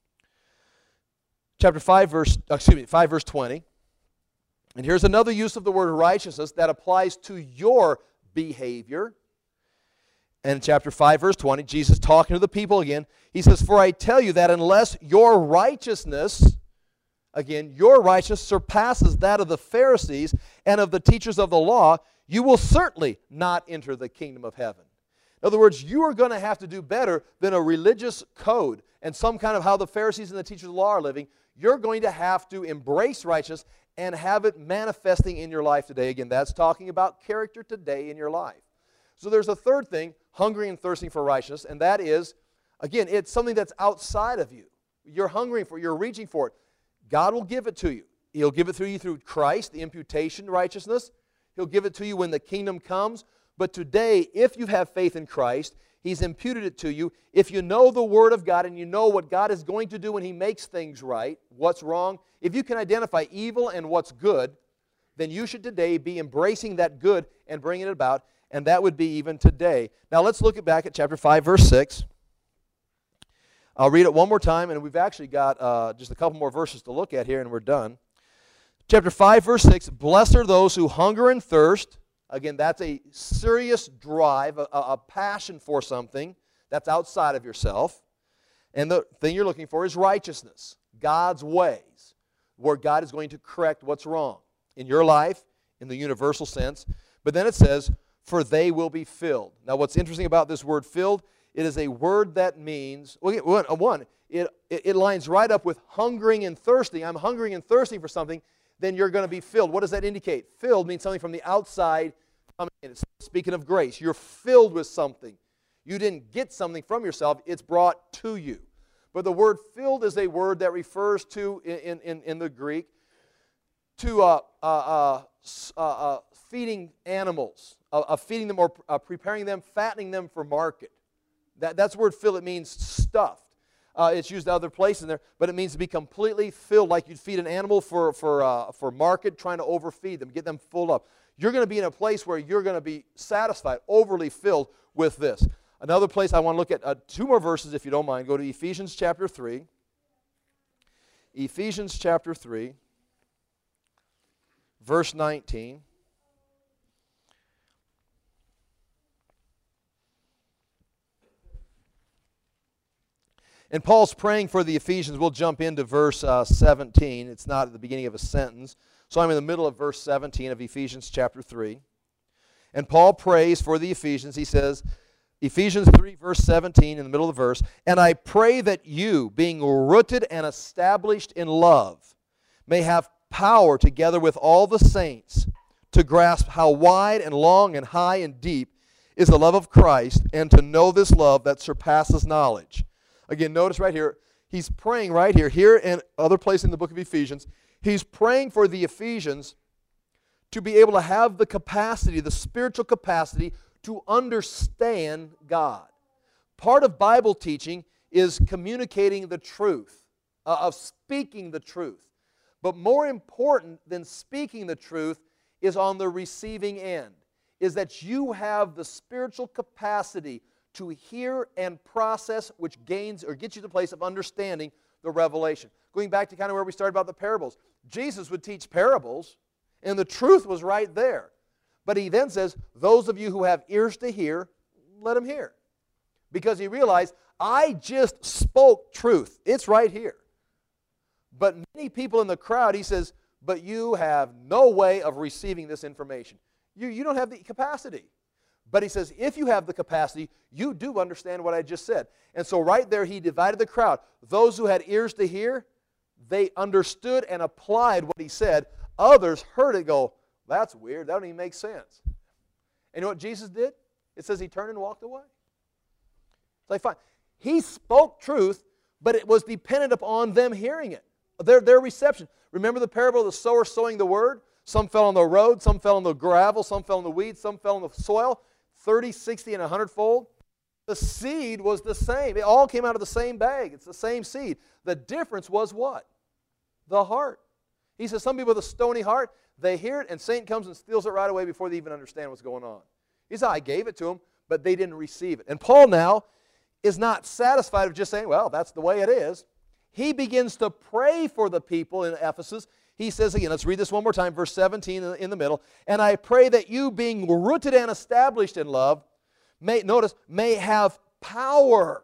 Chapter 5, verse 20. And here's another use of the word righteousness that applies to your behavior. And in chapter 5, verse 20, Jesus talking to the people again, He says, For I tell you that unless your righteousness, again, your righteousness surpasses that of the Pharisees and of the teachers of the law, you will certainly not enter the kingdom of heaven. In other words, you are going to have to do better than a religious code and some kind of how the Pharisees and the teachers of the law are living. You're going to have to embrace righteousness and have it manifesting in your life today. Again, that's talking about character today in your life. So there's a third thing, hungering and thirsting for righteousness, and that is, again, it's something that's outside of you. You're hungering for it, you're reaching for it. God will give it to you. He'll give it to you through Christ, the imputation righteousness. He'll give it to you when the kingdom comes. But today, if you have faith in Christ, He's imputed it to you. If you know the Word of God and you know what God is going to do when He makes things right, what's wrong, if you can identify evil and what's good, then you should today be embracing that good and bringing it about, and that would be even today. Now let's look back at chapter 5, verse 6. I'll read it one more time, and we've actually got just a couple more verses to look at here, and we're done. Chapter 5, verse 6, blessed are those who hunger and thirst. Again, that's a serious drive, a passion for something that's outside of yourself. And the thing you're looking for is righteousness, God's ways, where God is going to correct what's wrong in your life, in the universal sense. But then it says, for they will be filled. Now, what's interesting about this word filled, it is a word that means, it lines right up with hungering and thirsting. I'm hungering and thirsting for something, then you're going to be filled. What does that indicate? Filled means something from the outside coming in. Speaking of grace, you're filled with something. You didn't get something from yourself, it's brought to you. But the word filled is a word that refers to, in the Greek, to feeding animals, feeding them or preparing them, fattening them for market. That's the word filled. It means stuffed. It's used other places in there, but it means to be completely filled, like you'd feed an animal for market, trying to overfeed them, get them full up. You're going to be in a place where you're going to be satisfied, overly filled with this. Another place I want to look at, two more verses if you don't mind. Go to Ephesians chapter 3. Ephesians chapter 3, verse 19. And Paul's praying for the Ephesians. We'll jump into verse 17. It's not at the beginning of a sentence. So I'm in the middle of verse 17 of Ephesians chapter 3. And Paul prays for the Ephesians. He says, Ephesians 3, verse 17, in the middle of the verse, and I pray that you, being rooted and established in love, may have power together with all the saints to grasp how wide and long and high and deep is the love of Christ, and to know this love that surpasses knowledge. Again, notice right here, he's praying right here and other places in the book of Ephesians, he's praying for the Ephesians to be able to have the capacity, the spiritual capacity, to understand God. Part of Bible teaching is communicating the truth, of speaking the truth. But more important than speaking the truth is on the receiving end, is that you have the spiritual capacity to hear and process, which gains or gets you to the place of understanding the revelation. Going back to kind of where we started about the parables, Jesus would teach parables, and the truth was right there. But he then says, those of you who have ears to hear, let them hear. Because he realized, I just spoke truth. It's right here. But many people in the crowd, he says, but you have no way of receiving this information. You don't have the capacity. But he says, if you have the capacity, you do understand what I just said. And so right there, he divided the crowd. Those who had ears to hear, they understood and applied what he said. Others heard it go, that's weird. That don't even make sense. And you know what Jesus did? It says he turned and walked away. It's like, fine. He spoke truth, but it was dependent upon them hearing it, their reception. Remember the parable of the sower sowing the word? Some fell on the road, some fell on the gravel, some fell in the weeds, some fell in the soil, 30, 60, and 100-fold. The seed was the same. It all came out of the same bag. It's the same seed. The difference was what? The heart. He says some people with a stony heart, they hear it, and Satan comes and steals it right away before they even understand what's going on. He said, I gave it to them, but they didn't receive it. And Paul now is not satisfied with just saying, well, that's the way it is. He begins to pray for the people in Ephesus. He says again, let's read this one more time, verse 17 in the middle. And I pray that you, being rooted and established in love, may have power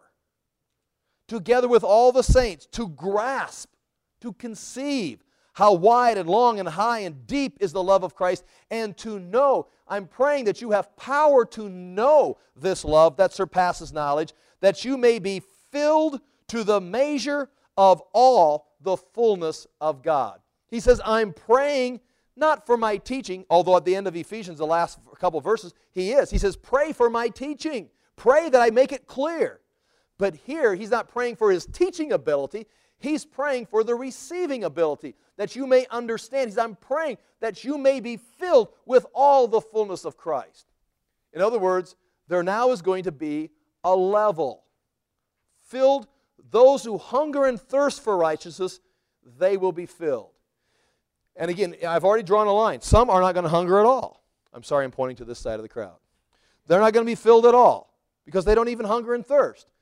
together with all the saints to grasp, to conceive how wide and long and high and deep is the love of Christ, and to know. I'm praying that you have power to know this love that surpasses knowledge, that you may be filled to the measure of all the fullness of God. He says, I'm praying not for my teaching, although at the end of Ephesians, the last couple verses, he is. He says, pray for my teaching. Pray that I make it clear. But here, he's not praying for his teaching ability. He's praying for the receiving ability, that you may understand. He says, I'm praying that you may be filled with all the fullness of Christ. In other words, there now is going to be a level. Filled, those who hunger and thirst for righteousness, they will be filled. And again, I've already drawn a line. Some are not going to hunger at all. I'm sorry, I'm pointing to this side of the crowd. They're not going to be filled at all because they don't even hunger and thirst.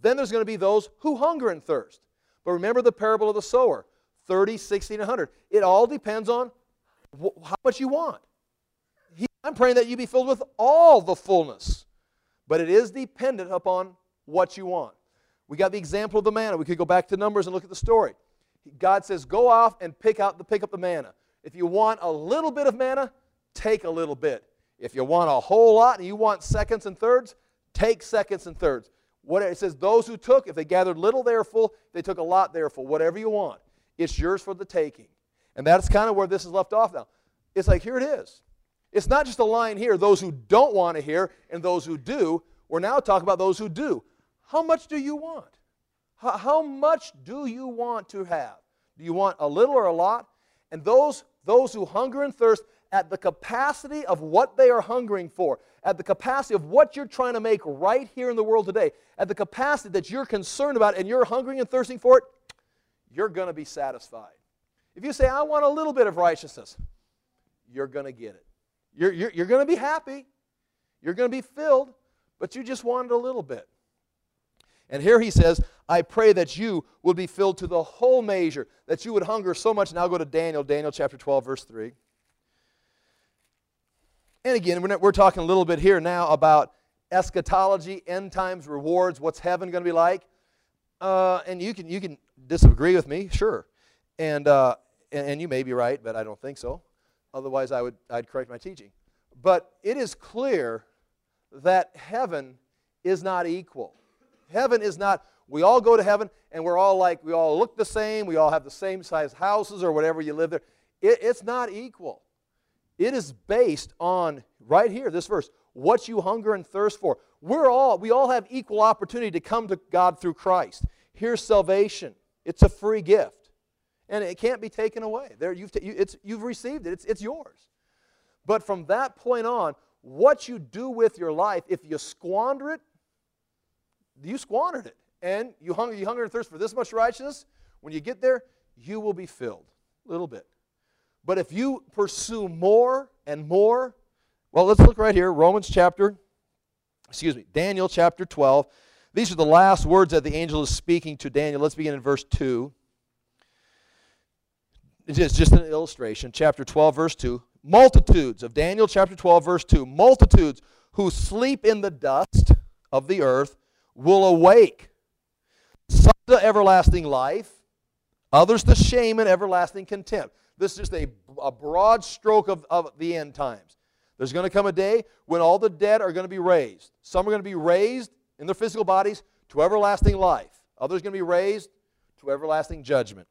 Then there's going to be those who hunger and thirst. But remember the parable of the sower, 30, 60, and 100. It all depends on how much you want. I'm praying that you be filled with all the fullness. But it is dependent upon what you want. We got the example of the manna. We could go back to Numbers and look at the story. God says, go off and pick up the manna. If you want a little bit of manna, take a little bit. If you want a whole lot and you want seconds and thirds, take seconds and thirds. It says, those who took, if they gathered little, they are full. If they took a lot, they are full. Whatever you want, it's yours for the taking. And that's kind of where this is left off now. It's like, here it is. It's not just a line here, those who don't want to hear and those who do. We're now talking about those who do. How much do you want? How much do you want to have? Do you want a little or a lot? And those who hunger and thirst at the capacity of what they are hungering for, at the capacity of what you're trying to make right here in the world today, at the capacity that you're concerned about and you're hungering and thirsting for it, you're going to be satisfied. If you say, I want a little bit of righteousness, you're going to get it. You're going to be happy. You're going to be filled, but you just wanted a little bit. And here he says, I pray that you will be filled to the whole measure, that you would hunger so much. Now go to Daniel chapter 12, verse 3. And again, we're talking a little bit here now about eschatology, end times, rewards, what's heaven going to be like. And you can disagree with me, sure. And you may be right, but I don't think so. Otherwise, I'd correct my teaching. But it is clear that heaven is not equal. Heaven is not, we all go to heaven and we all look the same, we all have the same size houses or whatever you live there. It's not equal. It is based on, right here, this verse, what you hunger and thirst for. We all have equal opportunity to come to God through Christ. Here's salvation. It's a free gift. And it can't be taken away. You've received it. It's yours. But from that point on, what you do with your life, if you squander it, you squandered it. And you hunger and thirst for this much righteousness, when you get there, you will be filled a little bit. But if you pursue more and more, well, let's look right here, Daniel chapter 12. These are the last words that the angel is speaking to Daniel. Let's begin in verse 2. It's just an illustration. Chapter 12, verse 2. Multitudes of Daniel chapter 12, verse 2. Multitudes who sleep in the dust of the earth will awake. Some to everlasting life, others to shame and everlasting contempt. This is just a broad stroke of the end times. There's going to come a day when all the dead are going to be raised. Some are going to be raised in their physical bodies to everlasting life. Others are going to be raised to everlasting judgment.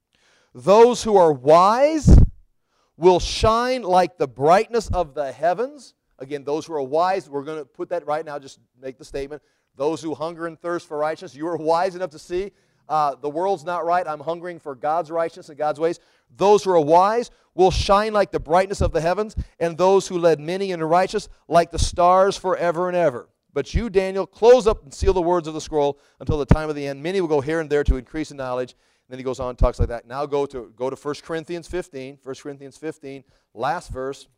Those who are wise will shine like the brightness of the heavens. Again, those who are wise, we're going to put that right now, just make the statement. Those who hunger and thirst for righteousness, you are wise enough to see the world's not right. I'm hungering for God's righteousness and God's ways. Those who are wise will shine like the brightness of the heavens, and those who led many into righteousness like the stars forever and ever. But you, Daniel, close up and seal the words of the scroll until the time of the end. Many will go here and there to increase in knowledge. And then he goes on and talks like that. Now go to 1 Corinthians 15. 1 Corinthians 15, last verse.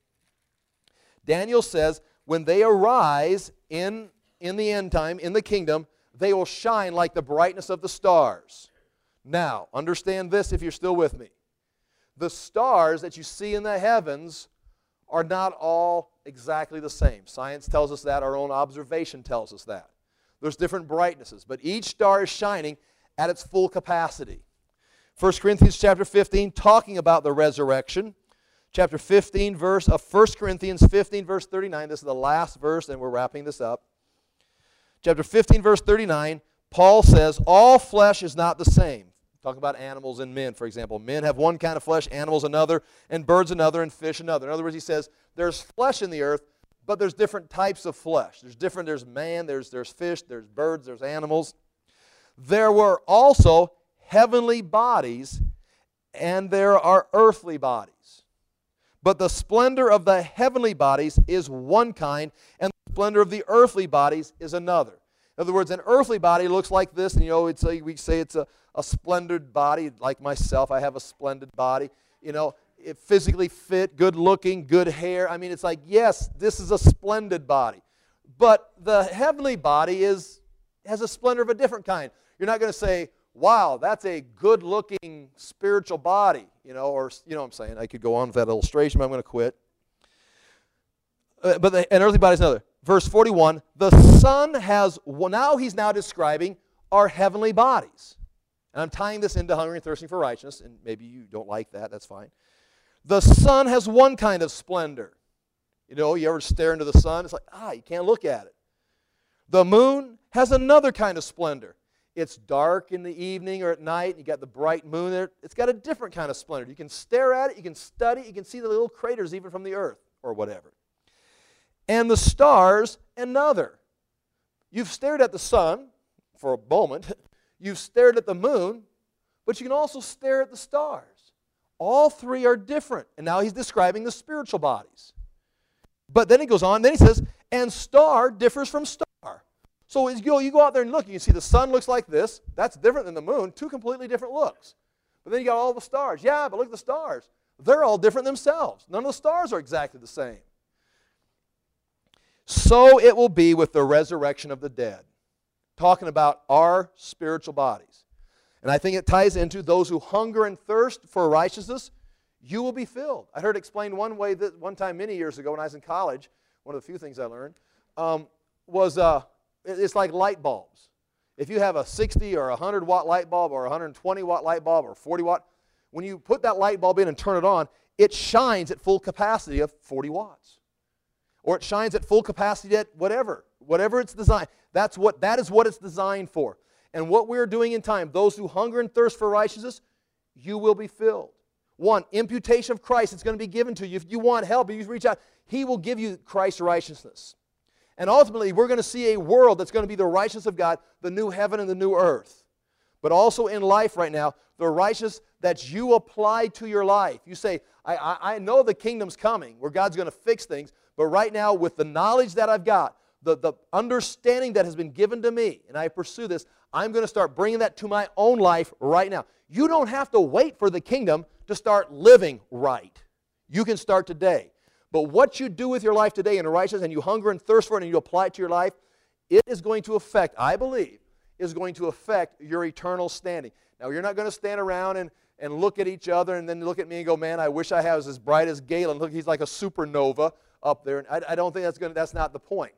Daniel says, when they arise in the end time, in the kingdom, they will shine like the brightness of the stars. Now, understand this if you're still with me. The stars that you see in the heavens are not all exactly the same. Science tells us that. Our own observation tells us that. There's different brightnesses, but each star is shining at its full capacity. 1 Corinthians chapter 15, talking about the resurrection. Chapter 15, verse of 1 Corinthians 15, verse 39. This is the last verse, and we're wrapping this up. Chapter 15, verse 39, Paul says, all flesh is not the same. Talk about animals and men, for example. Men have one kind of flesh, animals another, and birds another, and fish another. In other words, he says, there's flesh in the earth, but there's different types of flesh. There's man, there's fish, there's birds, there's animals. There were also heavenly bodies, and there are earthly bodies. But the splendor of the heavenly bodies is one kind, and the splendor of the earthly bodies is another. In other words, an earthly body looks like this, and we say it's a splendid body, like myself. I have a splendid body. It physically fit, good looking, good hair. I mean, it's like, yes, this is a splendid body. But the heavenly body has a splendor of a different kind. You're not going to say, wow, that's a good-looking spiritual body, or, you know what I'm saying. I could go on with that illustration, but I'm going to quit. But an earthly body is another. Verse 41, the Son has, now he's now describing our heavenly bodies. And I'm tying this into hungry and thirsting for righteousness, and maybe you don't like that, that's fine. The sun has one kind of splendor. You ever stare into the sun? It's like, you can't look at it. The moon has another kind of splendor. It's dark in the evening or at night, and you got the bright moon there. It's got a different kind of splendor. You can stare at it, you can study it, you can see the little craters even from the earth or whatever. And the stars, another. You've stared at the sun for a moment. You've stared at the moon, but you can also stare at the stars. All three are different. And now he's describing the spiritual bodies. But then he goes on, then he says, and star differs from star. So as you go out there and look, you can see the sun looks like this. That's different than the moon. Two completely different looks. But then you got all the stars. Yeah, but look at the stars. They're all different themselves. None of the stars are exactly the same. So it will be with the resurrection of the dead. Talking about our spiritual bodies. And I think it ties into those who hunger and thirst for righteousness, you will be filled. I heard it explained one way that one time many years ago when I was in college. One of the few things I learned was it's like light bulbs. If you have a 60 or 100 watt light bulb or 120 watt light bulb or 40 watt, when you put that light bulb in and turn it on, it shines at full capacity of 40 watts. Or it shines at full capacity at whatever it's designed. That is what it's designed for. And what we're doing in time, those who hunger and thirst for righteousness, you will be filled. One, imputation of Christ, it's going to be given to you. If you want help, if you reach out, He will give you Christ's righteousness. And ultimately, we're going to see a world that's going to be the righteousness of God, the new heaven and the new earth. But also in life right now, the righteousness that you apply to your life. You say, I know the kingdom's coming, where God's going to fix things, but right now, with the knowledge that I've got, the understanding that has been given to me, and I pursue this, I'm going to start bringing that to my own life right now. You don't have to wait for the kingdom to start living right. You can start today. But what you do with your life today in righteousness, and you hunger and thirst for it, and you apply it to your life, it is going to affect, I believe, is going to affect your eternal standing. Now, you're not going to stand around and look at each other and then look at me and go, man, I wish I was as bright as Galen. Look, he's like a supernova up there. And I don't think that's not the point.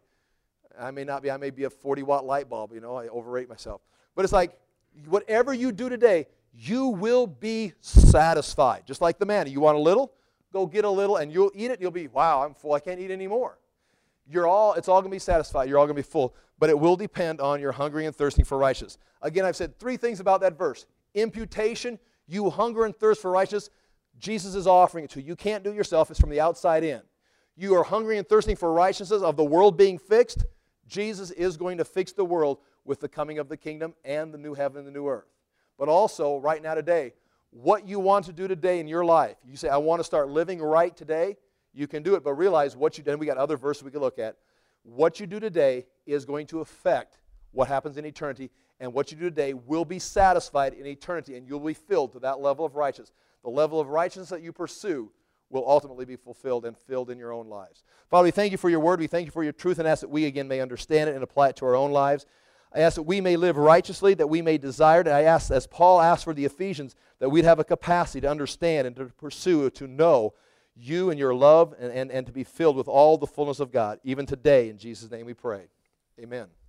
I may be a 40-watt light bulb, I overrate myself. But it's like, whatever you do today, you will be satisfied. Just like the manna. You want a little? Go get a little, and you'll eat it, and you'll be, wow, I'm full, I can't eat anymore. It's all going to be satisfied. You're all going to be full. But it will depend on your hungering and thirsting for righteousness. Again, I've said three things about that verse. Imputation, you hunger and thirst for righteousness, Jesus is offering it to you. You can't do it yourself. It's from the outside in. You are hungry and thirsting for righteousness of the world being fixed. Jesus is going to fix the world with the coming of the kingdom and the new heaven and the new earth. But also, right now today, what you want to do today in your life. You say, I want to start living right today. You can do it, but realize what you do, and we got other verses we can look at. What you do today is going to affect what happens in eternity, and what you do today will be satisfied in eternity, and you'll be filled to that level of righteousness. The level of righteousness that you pursue will ultimately be fulfilled and filled in your own lives. Father, we thank you for your word. We thank you for your truth, and ask that we again may understand it and apply it to our own lives. I ask that we may live righteously, that we may desire it. And I ask, as Paul asked for the Ephesians, that we'd have a capacity to understand and to pursue, to know you and your love, and to be filled with all the fullness of God, even today. In Jesus' name we pray. Amen.